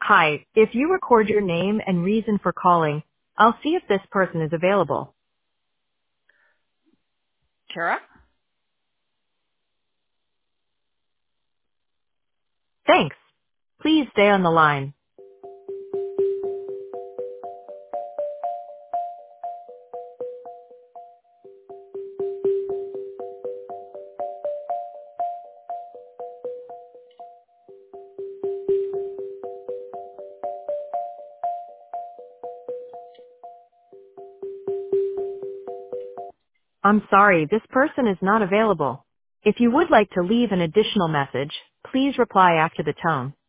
Hi, if you record your name and reason for calling, I'll see if this person is available. Tara? Thanks. Please stay on the line. I'm sorry, this person is not available. If you would like to leave an additional message, please reply after the tone.